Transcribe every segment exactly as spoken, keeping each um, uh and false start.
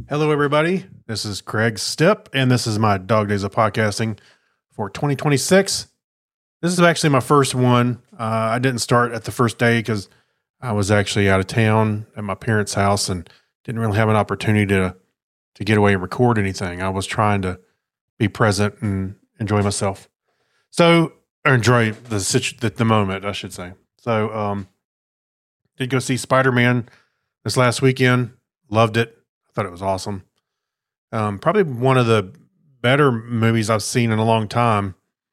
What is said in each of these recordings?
Hello, everybody. This is Craig Stipp, and this is my Dog Days of Podcasting for twenty twenty-six. This is actually my first one. Uh, I didn't start at the first day because I was actually out of town at my parents' house and didn't really have an opportunity to to get away and record anything. I was trying to be present and enjoy myself. So, or enjoy the situ- the, the moment, I should say. So, um, did go see Spider-Man this last weekend. Loved it. I thought it was awesome. Um, probably one of the better movies I've seen in a long time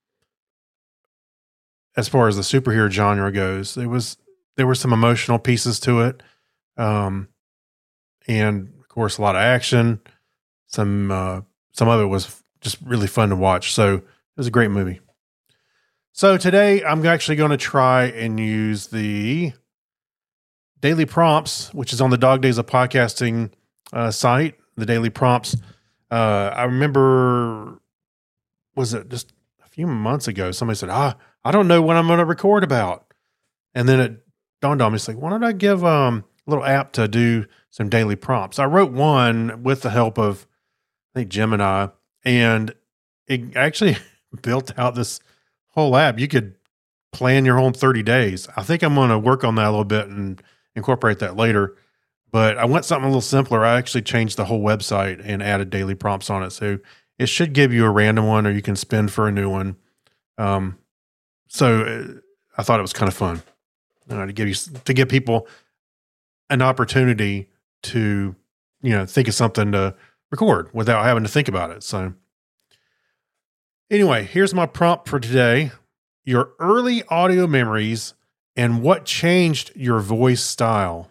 as far as the superhero genre goes. There was there were some emotional pieces to it, um, and of course a lot of action. Some uh, some of it was just really fun to watch. So it was a great movie. So today I'm actually going to try and use the Daily Prompts, which is on the Dog Days of Podcasting uh, site. The Daily Prompts. Uh, I remember, was it just a few months ago? Somebody said, "Ah, I don't know what I'm going to record about," and then it dawned on me. It's like, why don't I give um, a little app to do some daily prompts? I wrote one with the help of, I think, Gemini, and it actually built out this whole app. You could plan your whole thirty days. I think I'm going to work on that a little bit and incorporate that later. But I went something a little simpler. I actually changed the whole website and added daily prompts on it. So it should give you a random one, or you can spin for a new one. Um, so uh, I thought it was kind of fun uh, to give you to give people an opportunity to, you know, think of something to record without having to think about it. So anyway, here's my prompt for today: your early audio memories and what changed your voice style.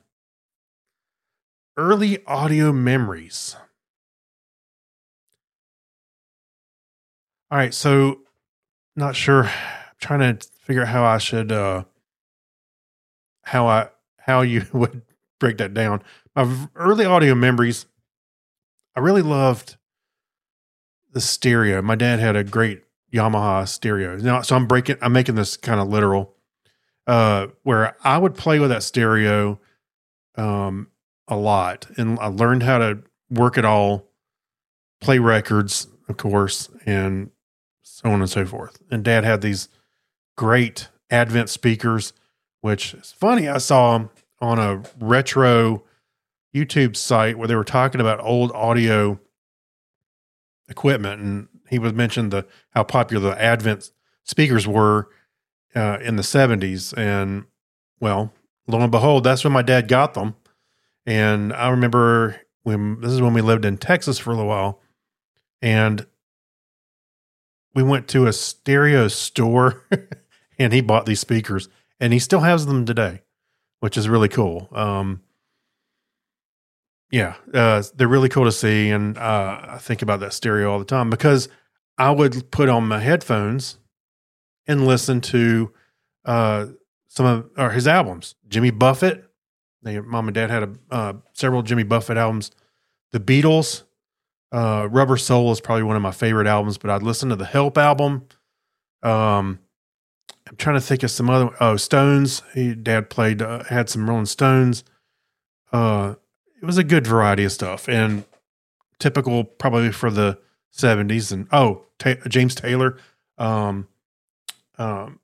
Early audio memories. All right, so not sure. I'm trying to figure out how I should, uh, how I, how you would break that down. My v- early audio memories. I really loved the stereo. My dad had a great Yamaha stereo. Now, so I'm breaking, I'm making this kind of literal, uh, where I would play with that stereo, um, a lot, and I learned how to work it all, play records, of course, and so on and so forth. And Dad had these great Advent speakers, which is funny. I saw them on a retro YouTube site where they were talking about old audio equipment, and he was mentioned the how popular the Advent speakers were uh, in the seventies. And well, lo and behold, that's when my dad got them. And I remember when this is when we lived in Texas for a little while, and we went to a stereo store and he bought these speakers, and he still has them today, which is really cool. Um, yeah, uh, they're really cool to see. And uh, I think about that stereo all the time because I would put on my headphones and listen to uh, some of or his albums. Jimmy Buffett. They, Mom and Dad had a, uh, several Jimmy Buffett albums. The Beatles, uh, Rubber Soul is probably one of my favorite albums, but I'd listen to the Help album. Um, I'm trying to think of some other, oh, Stones. He, Dad played, uh, had some Rolling Stones. Uh, it was a good variety of stuff, and typical probably for the seventies. And, oh, Ta- James Taylor. Um, um,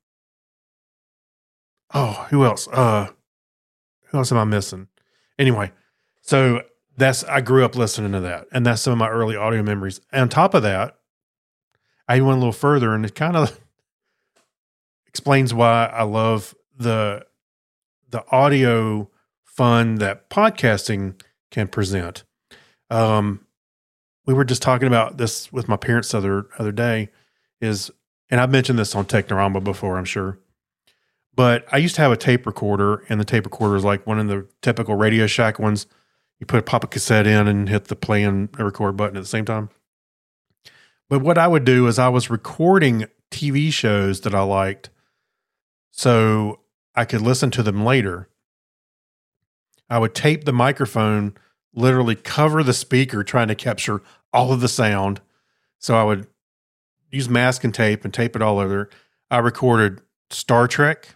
oh, who else? Uh, Who else am I missing? Anyway, so that's, I grew up listening to that, and that's some of my early audio memories. And on top of that, I went a little further, and it kind of explains why I love the, the audio fun that podcasting can present. Um, we were just talking about this with my parents the other, other day is, and I've mentioned this on Technorama before, I'm sure. But I used to have a tape recorder, and the tape recorder is like one of the typical Radio Shack ones. You put pop a cassette in and hit the play and record button at the same time. But what I would do is I was recording T V shows that I liked so I could listen to them later. I would tape the microphone, literally cover the speaker, trying to capture all of the sound. So I would use masking tape and tape it all over. I recorded Star Trek,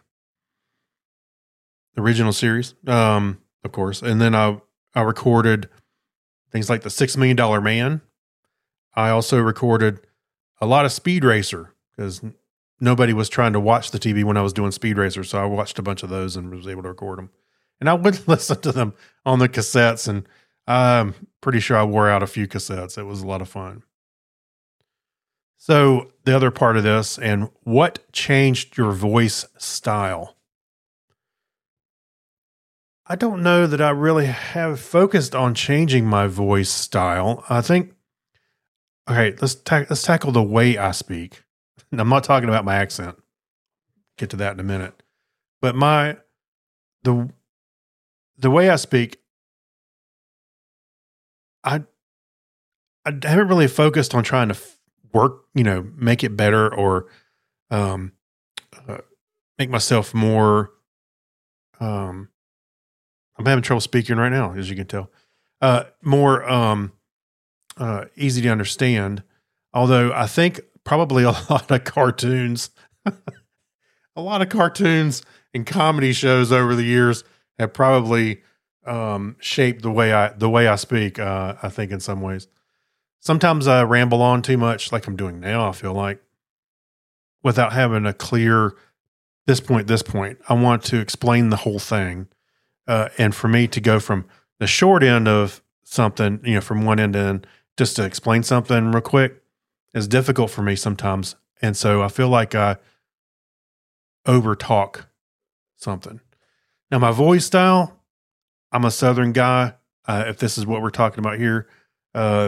original series, um, of course. And then I, I recorded things like the Six Million Dollar Man. I also recorded a lot of Speed Racer because nobody was trying to watch the T V when I was doing Speed Racer. So I watched a bunch of those and was able to record them. And I would listen to them on the cassettes, and I'm pretty sure I wore out a few cassettes. It was a lot of fun. So the other part of this, and what changed your voice style? I don't know that I really have focused on changing my voice style. I think, okay, let's ta- let's tackle the way I speak. And I'm not talking about my accent. Get to that in a minute. But my the the way I speak, I I haven't really focused on trying to f- work, you know, make it better or um, uh, make myself more. Um, I'm having trouble speaking right now, as you can tell. Uh, more um, uh, easy to understand. Although I think probably a lot of cartoons, a lot of cartoons and comedy shows over the years have probably um, shaped the way I the way I speak. Uh, I think in some ways. Sometimes I ramble on too much, like I'm doing now. I feel like without having a clear this point, this point. I want to explain the whole thing. Uh, and for me to go from the short end of something, you know, from one end to end, just to explain something real quick is difficult for me sometimes. And so I feel like I over talk something. Now, my voice style, I'm a Southern guy. Uh, if this is what we're talking about here, uh,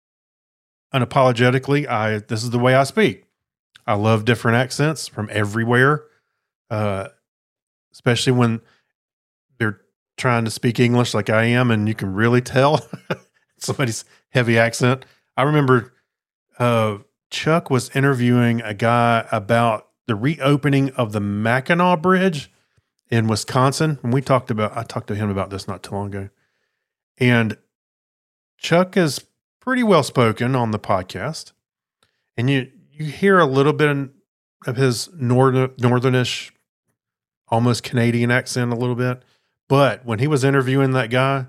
unapologetically, I this is the way I speak. I love different accents from everywhere, uh, especially when they're trying to speak English like I am, and you can really tell somebody's heavy accent. I remember uh, Chuck was interviewing a guy about the reopening of the Mackinac Bridge in Wisconsin, and we talked about. I talked to him about this not too long ago, and Chuck is pretty well spoken on the podcast, and you you hear a little bit of his northern northernish, almost Canadian accent a little bit. But when he was interviewing that guy,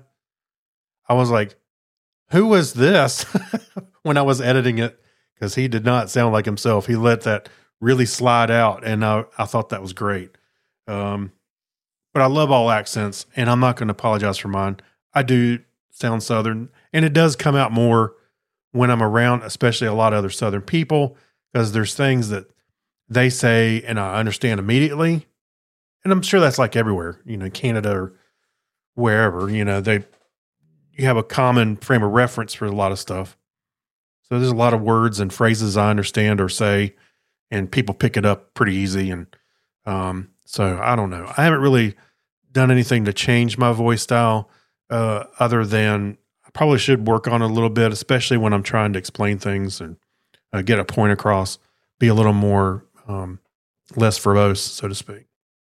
I was like, who was this? When I was editing it, because he did not sound like himself. He let that really slide out, and I, I thought that was great. Um, but I love all accents, and I'm not going to apologize for mine. I do sound Southern, and it does come out more when I'm around, especially a lot of other Southern people, because there's things that they say and I understand immediately. And I'm sure that's like everywhere, you know, Canada or wherever, you know, they, you have a common frame of reference for a lot of stuff. So there's a lot of words and phrases I understand or say, and people pick it up pretty easy. And um, so I don't know. I haven't really done anything to change my voice style uh, other than I probably should work on it a little bit, especially when I'm trying to explain things and uh, get a point across, be a little more um, less verbose, so to speak.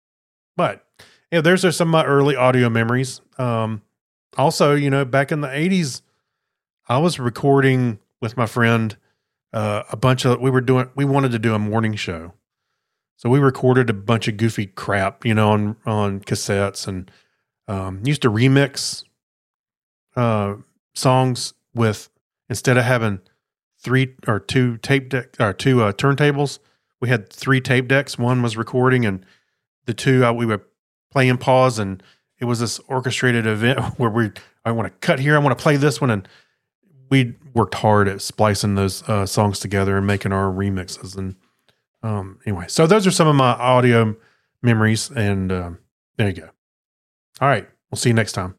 But yeah, there's are some of my early audio memories. Um, also, you know, back in the eighties, I was recording with my friend uh, a bunch of, we were doing, we wanted to do a morning show. So we recorded a bunch of goofy crap, you know, on, on cassettes, and um, used to remix uh, songs with, instead of having three or two tape deck or two uh, turntables, we had three tape decks. One was recording, and the two uh, we would play and pause, and it was this orchestrated event where we, I want to cut here, I want to play this one, and we worked hard at splicing those uh, songs together and making our remixes. And um, anyway, so those are some of my audio memories, and um, there you go. All right, we'll see you next time.